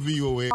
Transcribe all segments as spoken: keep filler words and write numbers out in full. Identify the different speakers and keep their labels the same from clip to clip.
Speaker 1: V O A.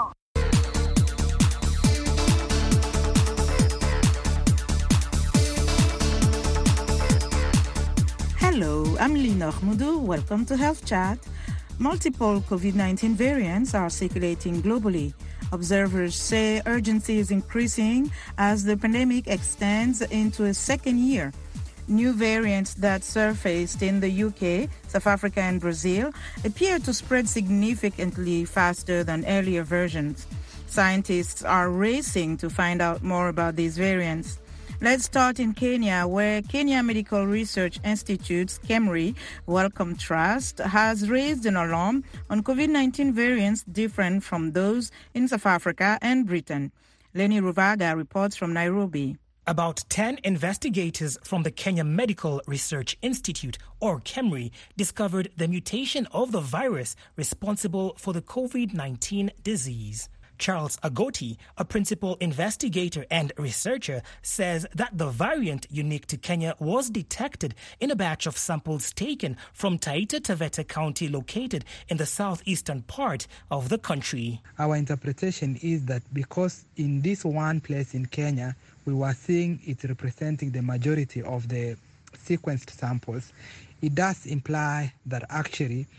Speaker 2: Hello, I'm Lina Ahmudou. Welcome to Health Chat. Multiple COVID nineteen variants are circulating globally. Observers say urgency is increasing as the pandemic extends into a second year. New variants that surfaced in the U K, South Africa and Brazil appear to spread significantly faster than earlier versions. Scientists are racing to find out more about these variants. Let's start in Kenya, where Kenya Medical Research Institute's KEMRI Wellcome Trust has raised an alarm on COVID nineteen variants different from those in South Africa and Britain. Lenny Ruvaga reports from Nairobi.
Speaker 3: About ten investigators from the Kenya Medical Research Institute, or KEMRI, discovered the mutation of the virus responsible for the COVID nineteen disease. Charles Agoti, a principal investigator and researcher, says that the variant unique to Kenya was detected in a batch of samples taken from Taita Taveta County located in the southeastern part of the country.
Speaker 4: Our interpretation is that because in this one place in Kenya, we were seeing it representing the majority of the sequenced samples, it does imply that actually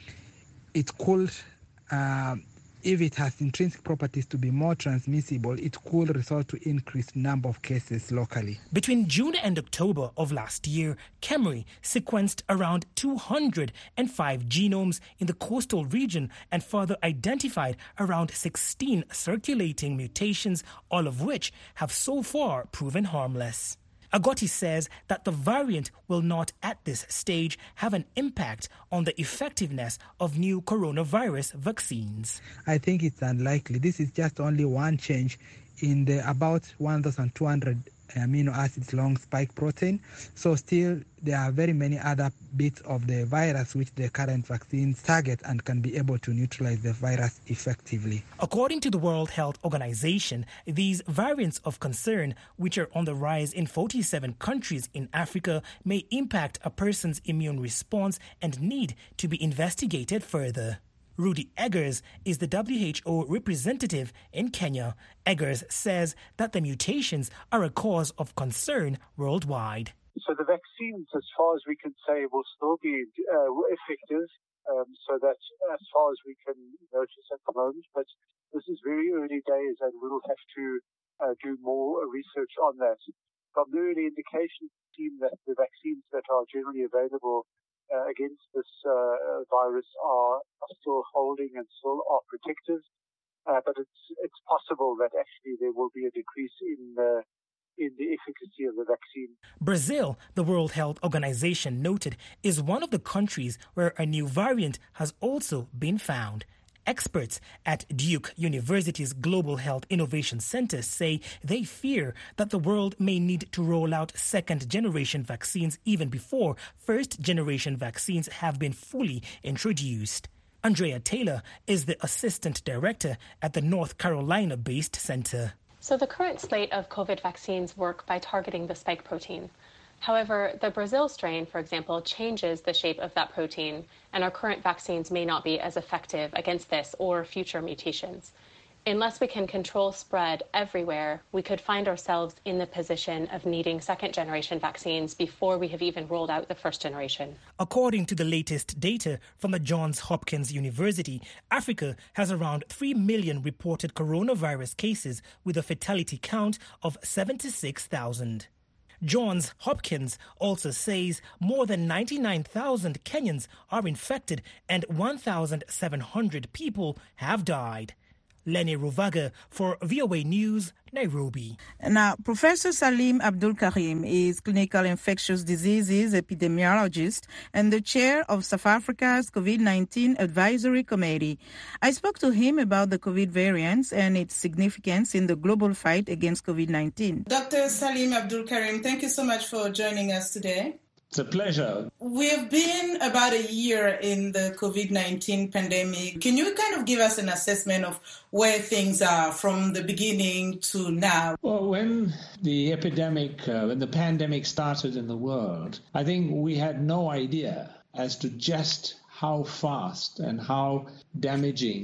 Speaker 4: it could uh, if it has intrinsic properties to be more transmissible, it could result to increased number of cases locally.
Speaker 3: Between June and October of last year, KEMRI sequenced around two hundred five genomes in the coastal region and further identified around sixteen circulating mutations, all of which have so far proven harmless. Agoti says that the variant will not at this stage have an impact on the effectiveness of new coronavirus vaccines.
Speaker 4: I think it's unlikely. This is just only one change in the about one thousand two hundred amino acids long spike protein. So still there are very many other bits of the virus which the current vaccines target and can be able to neutralize the virus effectively.
Speaker 3: According to the World Health Organization, these variants of concern, which are on the rise in forty-seven countries in Africa, may impact a person's immune response and need to be investigated further. Rudy Eggers is the W H O representative in Kenya. Eggers says that the mutations are a cause of concern worldwide.
Speaker 5: So the vaccines, as far as we can say, will still be uh, effective, um, so that as far as we can notice at the moment. But this is very early days and we will have to uh, do more research on that. From the early indications, it seems that the vaccines that are generally available Uh, against this uh, virus are, are still holding and still are protective, uh, but it's it's possible that actually there will be a decrease in uh, in the efficacy of the vaccine.
Speaker 3: Brazil, the World Health Organization noted, is one of the countries where a new variant has also been found. Experts at Duke University's Global Health Innovation Center say they fear that the world may need to roll out second-generation vaccines even before first-generation vaccines have been fully introduced. Andrea Taylor is the assistant director at the North Carolina-based center.
Speaker 6: So the current slate of COVID vaccines work by targeting the spike protein. However, the Brazil strain, for example, changes the shape of that protein, and our current vaccines may not be as effective against this or future mutations. Unless we can control spread everywhere, we could find ourselves in the position of needing second-generation vaccines before we have even rolled out the first generation.
Speaker 3: According to the latest data from the Johns Hopkins University, Africa has around three million reported coronavirus cases with a fatality count of seventy-six thousand. Johns Hopkins also says more than ninety-nine thousand Kenyans are infected and one thousand seven hundred people have died. Lenny Ruvaga for V O A News, Nairobi.
Speaker 2: Now, Professor Salim Abdul Karim is clinical infectious diseases epidemiologist and the chair of South Africa's COVID nineteen Advisory Committee. I spoke to him about the COVID variants and its significance in the global fight against COVID nineteen.
Speaker 7: Doctor Salim Abdul Karim, thank you so much for joining us today.
Speaker 8: It's a pleasure.
Speaker 7: We've been about a year in the COVID nineteen pandemic. Can you kind of give us an assessment of where things are from the beginning to now?
Speaker 8: Well, when the epidemic, uh, when the pandemic started in the world, I think we had no idea as to just how fast and how damaging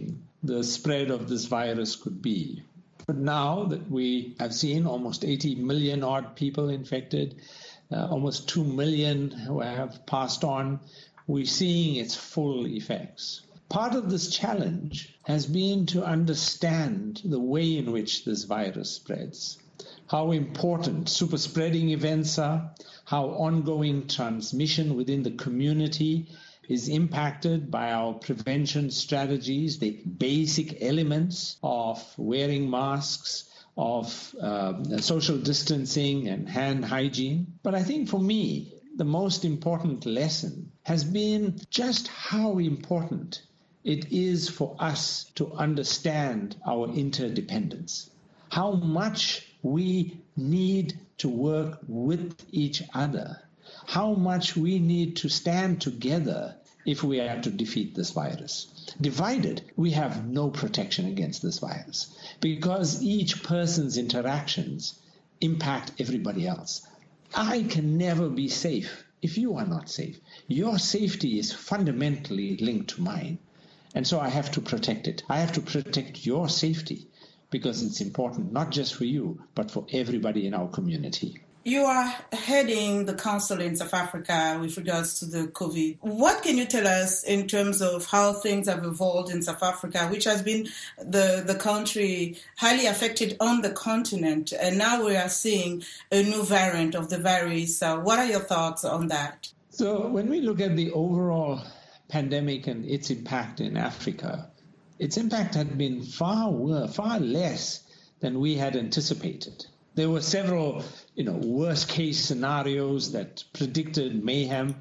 Speaker 8: the spread of this virus could be. But now that we have seen almost eighty million odd people infected, uh, almost two million who have passed on, we're seeing its full effects. Part of this challenge has been to understand the way in which this virus spreads, how important super spreading events are, how ongoing transmission within the community is impacted by our prevention strategies, the basic elements of wearing masks, of uh, social distancing and hand hygiene. But I think for me, the most important lesson has been just how important it is for us to understand our interdependence, how much we need to work with each other, how much we need to stand together if we are to defeat this virus. Divided, we have no protection against this virus because each person's interactions impact everybody else. I can never be safe if you are not safe. Your safety is fundamentally linked to mine. And so I have to protect it. I have to protect your safety because it's important not just for you, but for everybody in our community.
Speaker 7: You are heading the council in South Africa with regards to the COVID. What can you tell us in terms of how things have evolved in South Africa, which has been the, the country highly affected on the continent, and now we are seeing a new variant of the virus. Uh, what are your thoughts on that?
Speaker 8: So when we look at the overall pandemic and its impact in Africa, its impact had been far worse, far less than we had anticipated. There were several, you know, worst-case scenarios that predicted mayhem,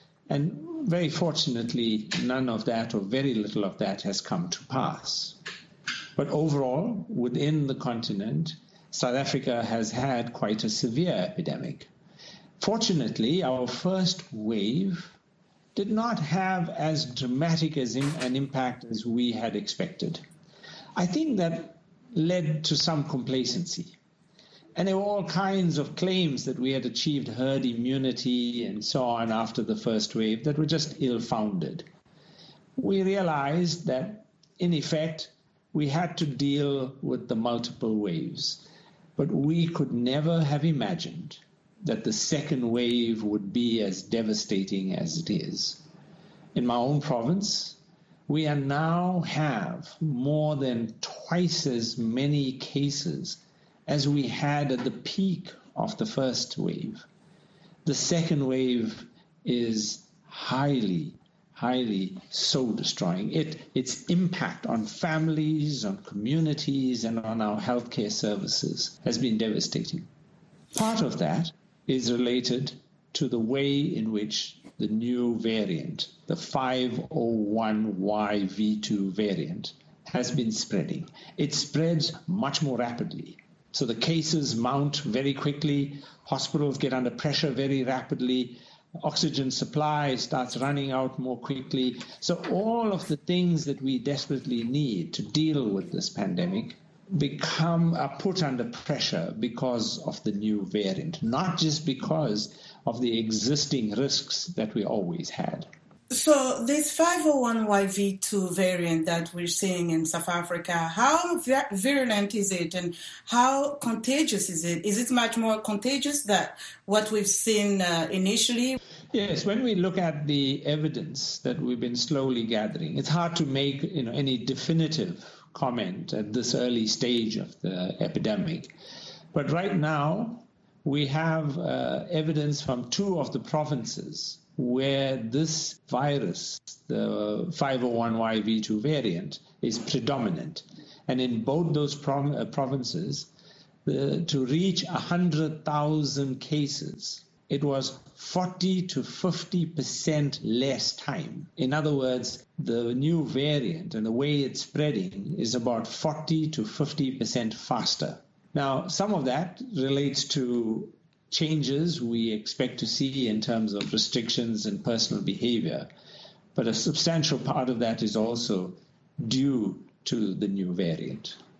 Speaker 8: and very fortunately, none of that or very little of that has come to pass. But overall, within the continent, South Africa has had quite a severe epidemic. Fortunately, our first wave did not have as dramatic as in, an impact as we had expected. I think that led to some complacency. And there were all kinds of claims that we had achieved herd immunity and so on after the first wave that were just ill-founded. We realized that, in effect, we had to deal with the multiple waves, but we could never have imagined that the second wave would be as devastating as it is. In my own province, we are now have more than twice as many cases as we had at the peak of the first wave. The second wave is highly, highly soul-destroying. It, its impact on families, on communities, and on our healthcare services has been devastating. Part of that is related to the way in which the new variant, the five oh one Y V two variant, has been spreading. It spreads much more rapidly. So the cases mount very quickly, hospitals get under pressure very rapidly, oxygen supply starts running out more quickly. So all of the things that we desperately need to deal with this pandemic become are put under pressure because of the new variant, not just because of the existing risks that we always had.
Speaker 7: So this five oh one Y V two variant that we're seeing in South Africa, how virulent is it and how contagious is it? Is it much more contagious than what we've seen uh, initially?
Speaker 8: Yes, when we look at the evidence that we've been slowly gathering, it's hard to make you know, any definitive comment at this early stage of the epidemic. But right now, we have uh, evidence from two of the provinces where this virus, the five oh one Y V two variant, is predominant. And in both those prov- uh, provinces, the, to reach one hundred thousand cases, it was forty to fifty percent less time. In other words, the new variant and the way it's spreading is about forty to fifty percent faster. Now, some of that relates to changes we expect to see in terms of restrictions and personal behavior, but a substantial part of that is also due to the new variant.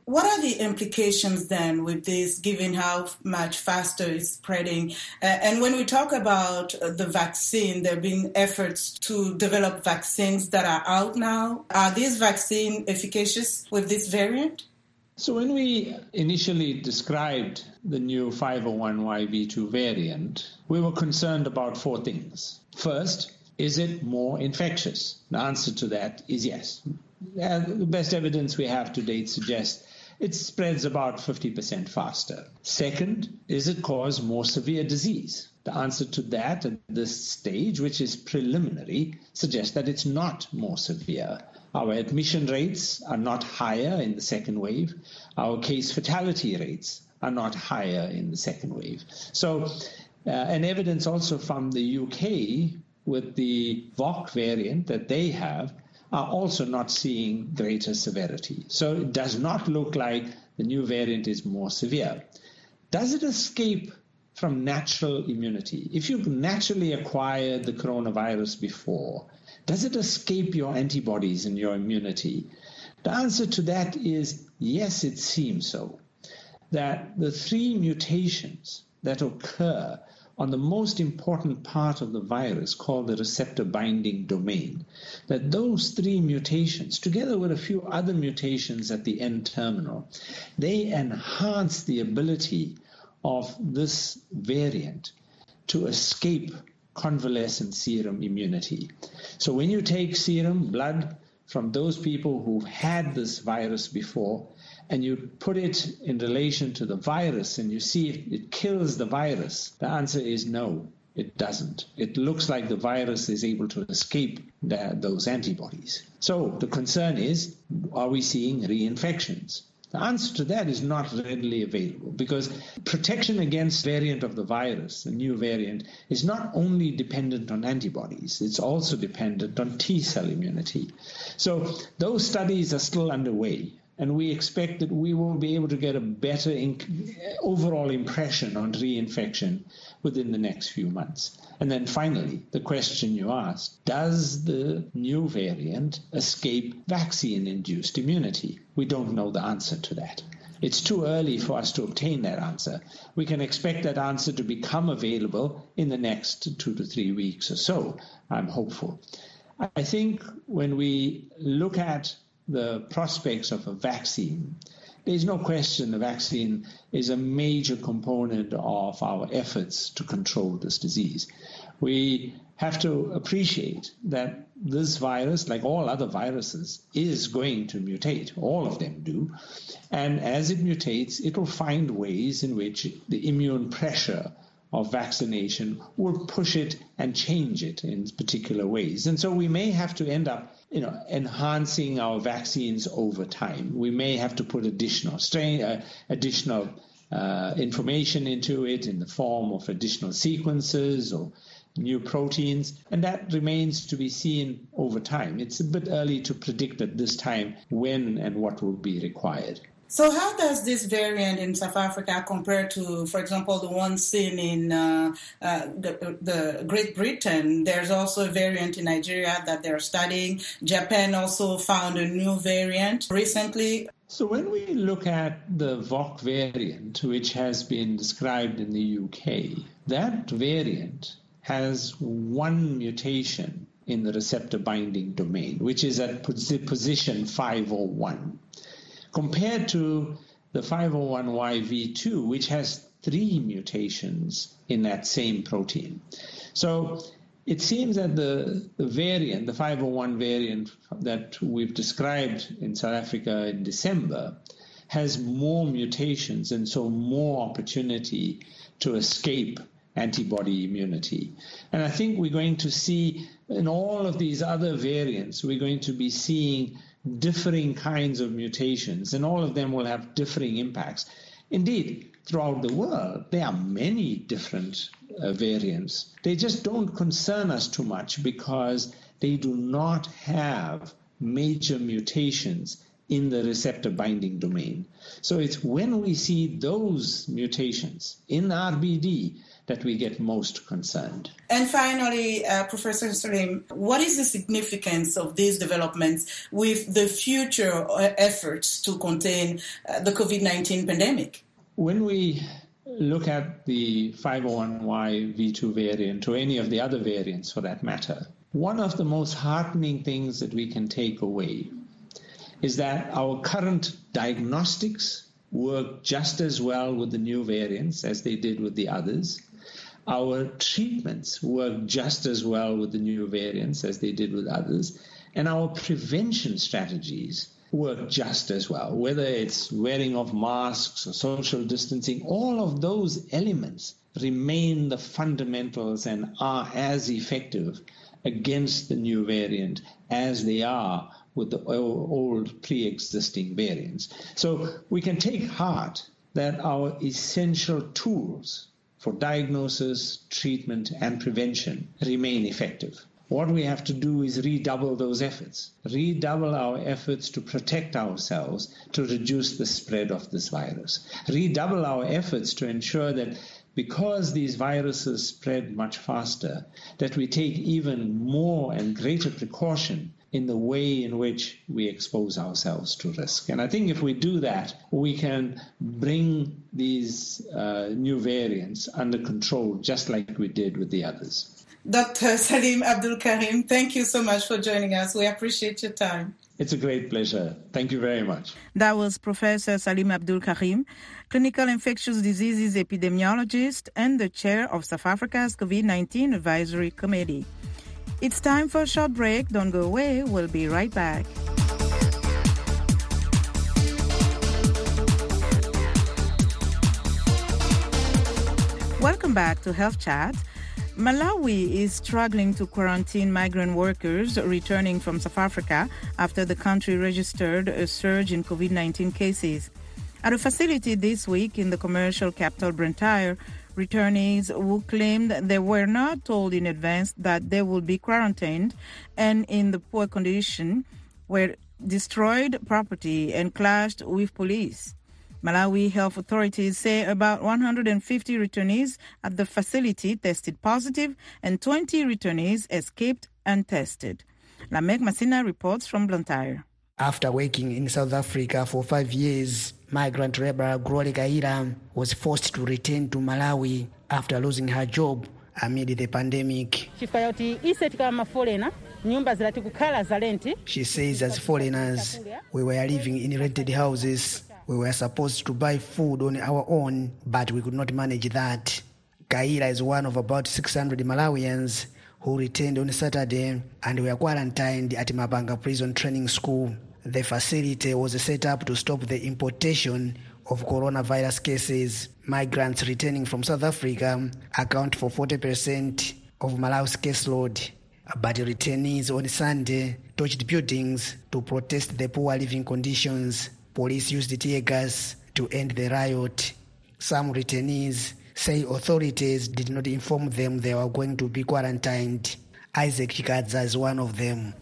Speaker 7: What are the implications then with this, given how much faster it's spreading? Uh, and when we talk about uh, the vaccine, there have been efforts to develop vaccines that are out now. Are these vaccines efficacious with this variant?
Speaker 8: So when we initially described the new five oh one Y V two variant, we were concerned about four things. First, is it more infectious? The answer to that is yes. And the best evidence we have to date suggests it spreads about fifty percent faster. Second, is it cause more severe disease? The answer to that at this stage, which is preliminary, suggests that it's not more severe. Our admission rates are not higher in the second wave. Our case fatality rates are not higher in the second wave. So, uh, and evidence also from the U K with the V O C variant that they have are also not seeing greater severity. So it does not look like the new variant is more severe. Does it escape from natural immunity? If you've naturally acquired the coronavirus before, does it escape your antibodies and your immunity? The answer to that is yes, it seems so. That the three mutations that occur on the most important part of the virus called the receptor binding domain, that those three mutations, together with a few other mutations at the N terminal, they enhance the ability of this variant to escape convalescent serum immunity. So when you take serum blood from those people who've had this virus before, and you put it in relation to the virus and you see if it kills the virus, the answer is no, it doesn't. It looks like the virus is able to escape the, those antibodies. So the concern is, are we seeing reinfections? The answer to that is not readily available because protection against variant of the virus, the new variant, is not only dependent on antibodies, it's also dependent on T-cell immunity. So those studies are still underway. And we expect that we will be able to get a better in- overall impression on reinfection within the next few months. And then finally, the question you asked, does the new variant escape vaccine-induced immunity? We don't know the answer to that. It's too early for us to obtain that answer. We can expect that answer to become available in the next two to three weeks or so. I'm hopeful. I think when we look at the prospects of a vaccine, there's no question the vaccine is a major component of our efforts to control this disease. We have to appreciate that this virus, like all other viruses, is going to mutate. All of them do. And as it mutates, it will find ways in which the immune pressure of vaccination will push it and change it in particular ways. And so we may have to end up you know, enhancing our vaccines over time. We may have to put additional strain, uh, additional uh, information into it in the form of additional sequences or new proteins, and that remains to be seen over time. It's a bit early to predict at this time when and what will be required.
Speaker 7: So how does this variant in South Africa compare to, for example, the one seen in uh, uh, the, the Great Britain? There's also a variant in Nigeria that they're studying. Japan also found a new variant recently.
Speaker 8: So when we look at the V O C variant, which has been described in the U K, that variant has one mutation in the receptor binding domain, which is at position five oh one. Compared to the five oh one Y V two, which has three mutations in that same protein. So it seems that the, the variant, the five oh one variant that we've described in South Africa in December, has more mutations and so more opportunity to escape antibody immunity. And I think we're going to see in all of these other variants, we're going to be seeing differing kinds of mutations, and all of them will have differing impacts. Indeed, throughout the world, there are many different uh, variants. They just don't concern us too much because they do not have major mutations in the receptor binding domain. So it's when we see those mutations in R B D that we get most concerned.
Speaker 7: And finally, uh, Professor Salim, what is the significance of these developments with the future efforts to contain uh, the COVID nineteen pandemic?
Speaker 8: When we look at the five oh one Y V two variant, or any of the other variants for that matter, one of the most heartening things that we can take away is that our current diagnostics work just as well with the new variants as they did with the others. Our treatments work just as well with the new variants as they did with others. And our prevention strategies work just as well, whether it's wearing of masks or social distancing. All of those elements remain the fundamentals and are as effective against the new variant as they are with the old pre-existing variants. So we can take heart that our essential tools for diagnosis, treatment, and prevention remain effective. What we have to do is redouble those efforts, redouble our efforts to protect ourselves, to reduce the spread of this virus, redouble our efforts to ensure that because these viruses spread much faster, that we take even more and greater precaution in the way in which we expose ourselves to risk. And I think if we do that, we can bring these uh, new variants under control, just like we did with the others.
Speaker 7: Doctor Salim Abdul Karim, thank you so much for joining us. We appreciate your time.
Speaker 8: It's a great pleasure. Thank you very much.
Speaker 2: That was Professor Salim Abdul Karim, clinical infectious diseases epidemiologist and the chair of South Africa's COVID nineteen Advisory Committee. It's time for a short break. Don't go away. We'll be right back. Welcome back to Health Chat. Malawi is struggling to quarantine migrant workers returning from South Africa after the country registered a surge in COVID nineteen cases. At a facility this week in the commercial capital Blantyre, returnees who claimed they were not told in advance that they would be quarantined and in the poor condition were destroyed property and clashed with police. Malawi health authorities say about one hundred fifty returnees at the facility tested positive and twenty returnees escaped untested. Lamek Masina reports from Blantyre.
Speaker 1: After working in South Africa for five years, migrant laborer Grole Kaira was forced to return to Malawi after losing her job amid the pandemic. She says as foreigners, we were living in rented houses. We were supposed to buy food on our own, but we could not manage that. Kaira is one of about six hundred Malawians who returned on Saturday and were quarantined at Mabanga Prison Training School. The facility was set up to stop the importation of coronavirus cases. Migrants returning from South Africa account for forty percent of Malawi's caseload. But returnees on Sunday torched buildings to protest the poor living conditions. Police used tear gas to end the riot. Some returnees say authorities did not inform them they were going to be quarantined. Isaac Chikadza is one of them.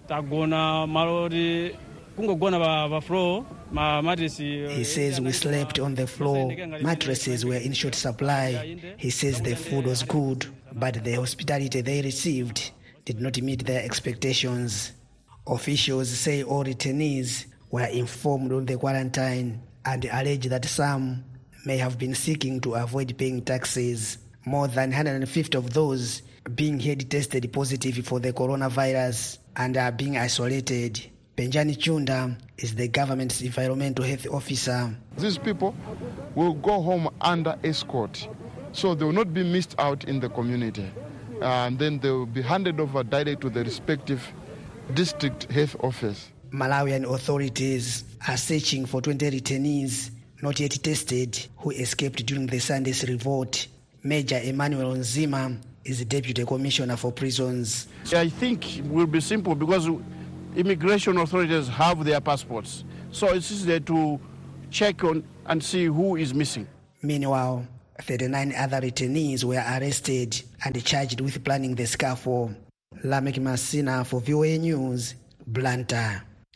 Speaker 1: He says we slept on the floor. Mattresses were in short supply. He says the food was good, but the hospitality they received did not meet their expectations. Officials say all returnees were informed on the quarantine and allege that some may have been seeking to avoid paying taxes. More than one hundred fifty of those being had tested positive for the coronavirus and are being isolated. Benjani Chunda is the government's environmental health officer.
Speaker 9: These people will go home under escort, so they will not be missed out in the community. And then they will be handed over directly to the respective district health office.
Speaker 1: Malawian authorities are searching for twenty returnees not yet tested who escaped during the Sunday's revolt. Major Emmanuel Nzima is the Deputy Commissioner for Prisons.
Speaker 10: I think it will be simple because immigration authorities have their passports. So it's just there to check on and see who is missing.
Speaker 1: Meanwhile, thirty-nine other returnees were arrested and charged with planning the scuffle. Lamek Masina for V O A News, Blantyre.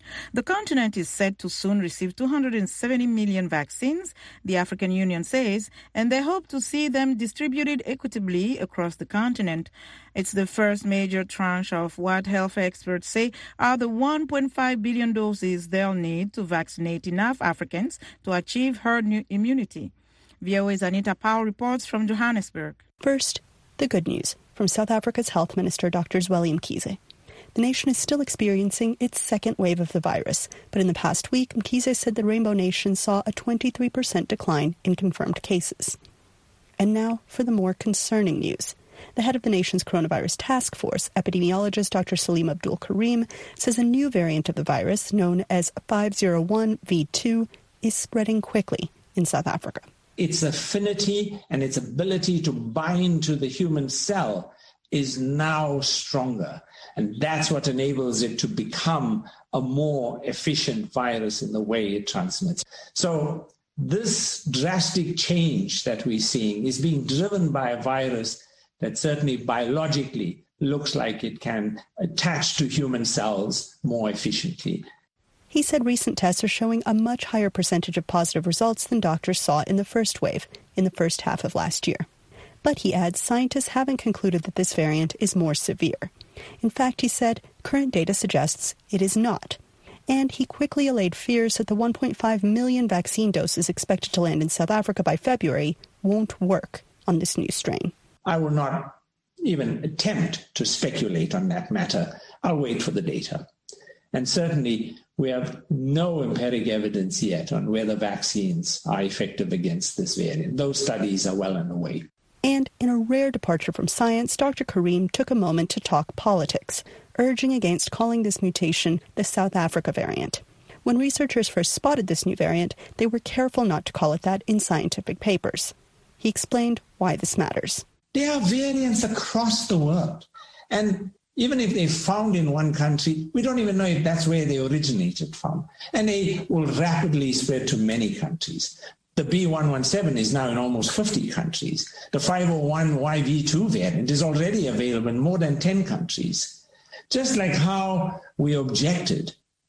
Speaker 2: The continent is set to soon receive two hundred seventy million vaccines, the African Union says, and they hope to see them distributed equitably across the continent. It's the first major tranche of what health experts say are the one point five billion doses they'll need to vaccinate enough Africans to achieve herd immunity. V O A's Anita Powell reports from Johannesburg.
Speaker 11: First, the good news from South Africa's Health Minister, Doctor Zweli Mkhize. The nation is still experiencing its second wave of the virus, but in the past week, Mkhize said the Rainbow Nation saw a twenty-three percent decline in confirmed cases. And now for the more concerning news. The head of the nation's coronavirus task force, epidemiologist Doctor Salim Abdul Karim, says a new variant of the virus, known as five oh one V two, is spreading quickly in South Africa.
Speaker 8: Its affinity and its ability to bind to the human cell is now stronger. And that's what enables it to become a more efficient virus in the way it transmits. So this drastic change that we're seeing is being driven by a virus that certainly biologically looks like it can attach to human cells more efficiently.
Speaker 11: He said recent tests are showing a much higher percentage of positive results than doctors saw in the first wave, in the first half of last year. But he adds scientists haven't concluded that this variant is more severe. In fact, he said, current data suggests it is not. And he quickly allayed fears that the one point five million vaccine doses expected to land in South Africa by February won't work on this new strain.
Speaker 8: I will not even attempt to speculate on that matter. I'll wait for the data. And certainly, we have no empiric evidence yet on whether vaccines are effective against this variant. Those studies are well underway.
Speaker 11: And in a rare departure from science, Doctor Karim took a moment to talk politics, urging against calling this mutation the South Africa variant. When researchers first spotted this new variant, they were careful not to call it that in scientific papers. He explained why this matters.
Speaker 8: There are variants across the world. And even if they're found in one country, we don't even know if that's where they originated from. And they will rapidly spread to many countries. The B one one seven is now in almost fifty countries. The five oh one Y V two variant is already available in more than ten countries. Just like how we objected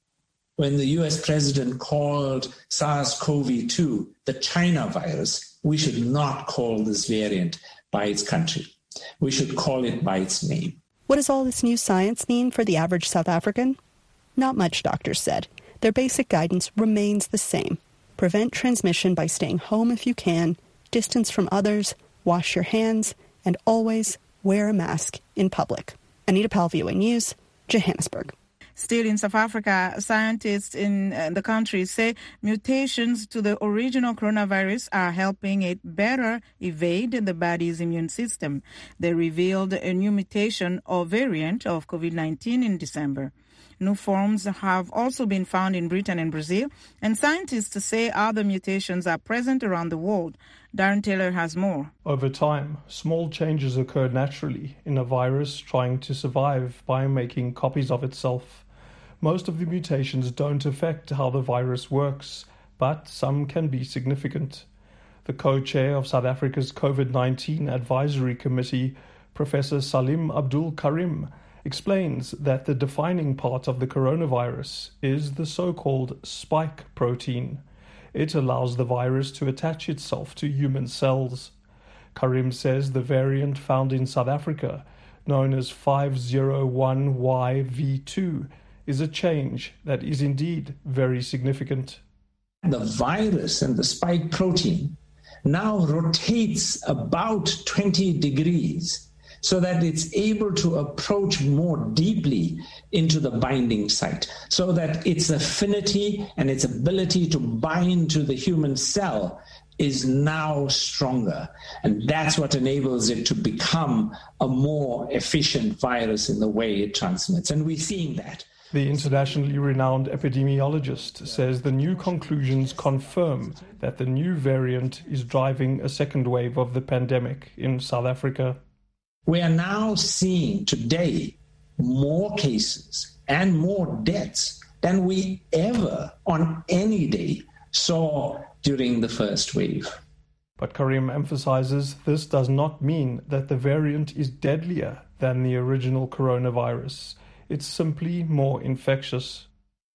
Speaker 8: when the U S president called SARS-C o V two the China virus, we should not call this variant by its country. We should call it by its name.
Speaker 11: What does all this new science mean for the average South African? Not much, doctors said. Their basic guidance remains the same. Prevent transmission by staying home if you can, distance from others, wash your hands, and always wear a mask in public. Anita Powell, V O A News, Johannesburg.
Speaker 2: Still in South Africa, scientists in the country say mutations to the original coronavirus are helping it better evade the body's immune system. They revealed a new mutation or variant of COVID nineteen in December. New forms have also been found in Britain and Brazil, and scientists say other mutations are present around the world. Darren Taylor has more.
Speaker 12: Over time, small changes occur naturally in a virus trying to survive by making copies of itself. Most of the mutations don't affect how the virus works, but some can be significant. The co-chair of South Africa's COVID nineteen Advisory Committee, Professor Salim Abdul Karim, explains that the defining part of the coronavirus is the so-called spike protein. It allows the virus to attach itself to human cells. Karim says the variant found in South Africa, known as five oh one Y V two, is a change that is indeed very significant.
Speaker 8: The virus and the spike protein now rotates about twenty degrees so that it's able to approach more deeply into the binding site, so that its affinity and its ability to bind to the human cell is now stronger. And that's what enables it to become a more efficient virus in the way it transmits. And we're seeing that.
Speaker 12: The internationally renowned epidemiologist says the new conclusions confirm that the new variant is driving a second wave of the pandemic in South Africa.
Speaker 8: We are now seeing today more cases and more deaths than we ever on any day saw during the first wave.
Speaker 12: But Karim emphasizes this does not mean that the variant is deadlier than the original coronavirus. It's simply more infectious.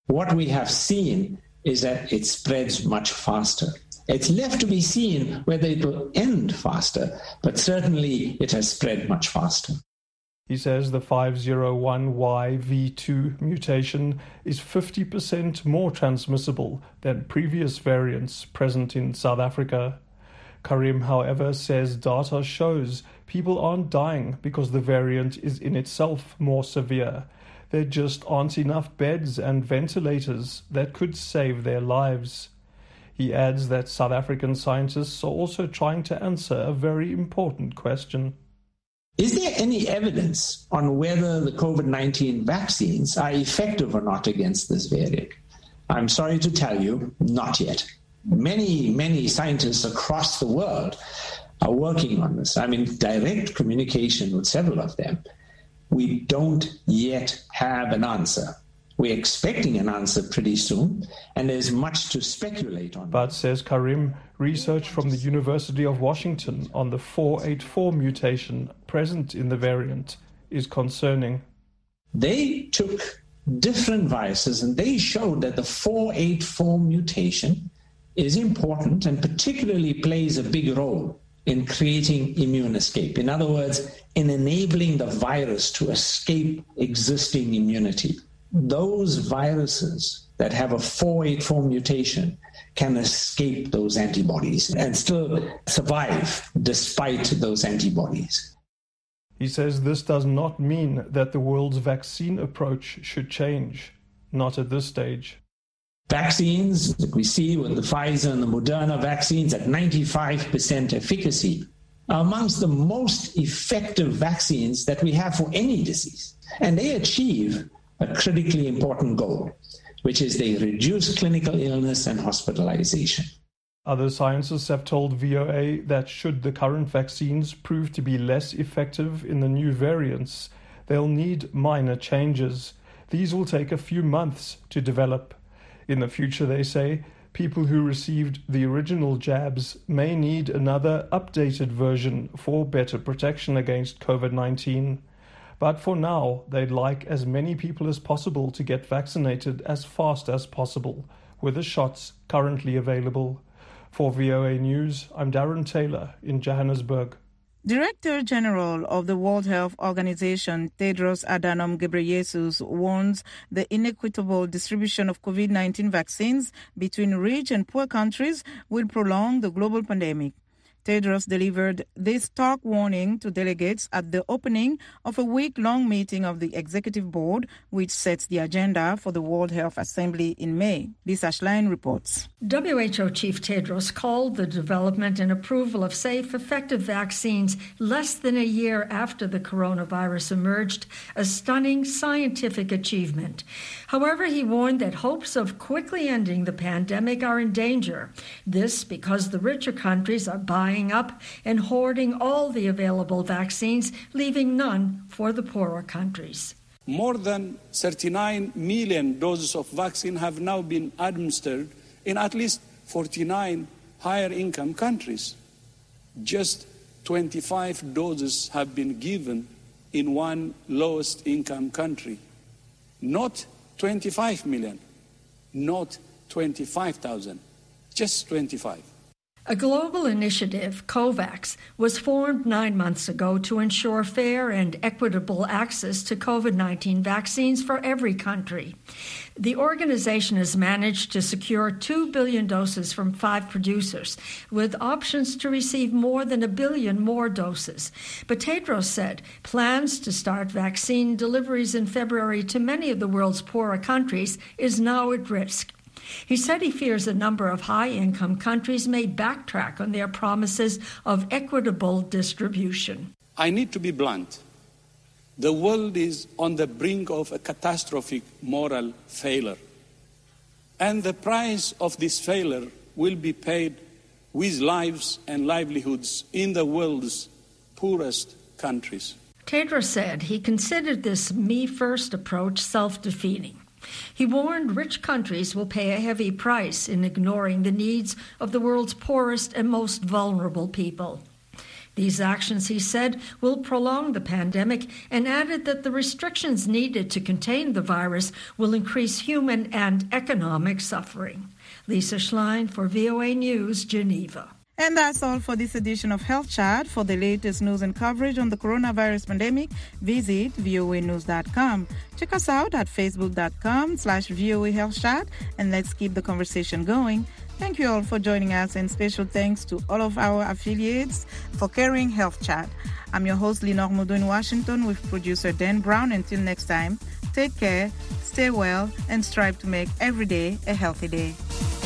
Speaker 8: What we have seen is that it spreads much faster. It's left to be seen whether it will end faster, but certainly it has spread much faster.
Speaker 12: He says the five oh one Y V two mutation is fifty percent more transmissible than previous variants present in South Africa. Karim, however, says data shows people aren't dying because the variant is in itself more severe. There just aren't enough beds and ventilators that could save their lives. He adds that South African scientists are also trying to answer a very important question.
Speaker 8: Is there any evidence on whether the COVID nineteen vaccines are effective or not against this variant? I'm sorry to tell you, not yet. Many, many scientists across the world are working on this. I'm in direct communication with several of them. We don't yet have an answer. We're expecting an answer pretty soon, and there's much to speculate on.
Speaker 12: But, says Karim, research from the University of Washington on the four eighty-four mutation present in the variant is concerning.
Speaker 8: They took different viruses and they showed that the four eighty-four mutation is important and particularly plays a big role in creating immune escape. In other words, in enabling the virus to escape existing immunity. Those viruses that have a four eighty-four mutation can escape those antibodies and still survive despite those antibodies.
Speaker 12: He says this does not mean that the world's vaccine approach should change. Not at this stage.
Speaker 8: Vaccines, like we see with the Pfizer and the Moderna vaccines at ninety-five percent efficacy, are amongst the most effective vaccines that we have for any disease. And they achieve a critically important goal, which is they reduce clinical illness and hospitalization.
Speaker 12: Other scientists have told V O A that should the current vaccines prove to be less effective in the new variants, they'll need minor changes. These will take a few months to develop. In the future, they say, people who received the original jabs may need another updated version for better protection against COVID nineteen. But for now, they'd like as many people as possible to get vaccinated as fast as possible, with the shots currently available. For V O A News, I'm Darren Taylor in Johannesburg.
Speaker 2: Director General of the World Health Organization, Tedros Adhanom Ghebreyesus, warns the inequitable distribution of COVID nineteen vaccines between rich and poor countries will prolong the global pandemic. Tedros delivered this stark warning to delegates at the opening of a week-long meeting of the Executive Board, which sets the agenda for the World Health Assembly in May. Lisa Schlein reports.
Speaker 13: W H O Chief Tedros called the development and approval of safe, effective vaccines less than a year after the coronavirus emerged a stunning scientific achievement. However, he warned that hopes of quickly ending the pandemic are in danger. This because the richer countries are buying up and hoarding all the available vaccines, leaving none for the poorer countries.
Speaker 14: More than thirty-nine million doses of vaccine have now been administered in at least forty-nine higher income countries. Just twenty-five doses have been given in one lowest income country. Not twenty-five million, not twenty-five thousand, just twenty-five.
Speaker 13: A global initiative, COVAX, was formed nine months ago to ensure fair and equitable access to COVID nineteen vaccines for every country. The organization has managed to secure two billion doses from five producers, with options to receive more than a billion more doses. But Tedros said plans to start vaccine deliveries in February to many of the world's poorer countries is now at risk. He said he fears a number of high-income countries may backtrack on their promises of equitable distribution.
Speaker 14: I need to be blunt. The world is on the brink of a catastrophic moral failure. And the price of this failure will be paid with lives and livelihoods in the world's poorest countries.
Speaker 13: Tedros said he considered this me-first approach self-defeating. He warned rich countries will pay a heavy price in ignoring the needs of the world's poorest and most vulnerable people. These actions, he said, will prolong the pandemic, and added that the restrictions needed to contain the virus will increase human and economic suffering. Lisa Schlein for V O A News, Geneva.
Speaker 2: And that's all for this edition of Health Chat. For the latest news and coverage on the coronavirus pandemic, visit V O A news dot com. Check us out at facebook.com slash VOA Health Chat, and let's keep the conversation going. Thank you all for joining us, and special thanks to all of our affiliates for carrying Health Chat. I'm your host, Lenore Mudo in Washington, with producer Dan Brown. Until next time, take care, stay well, and strive to make every day a healthy day.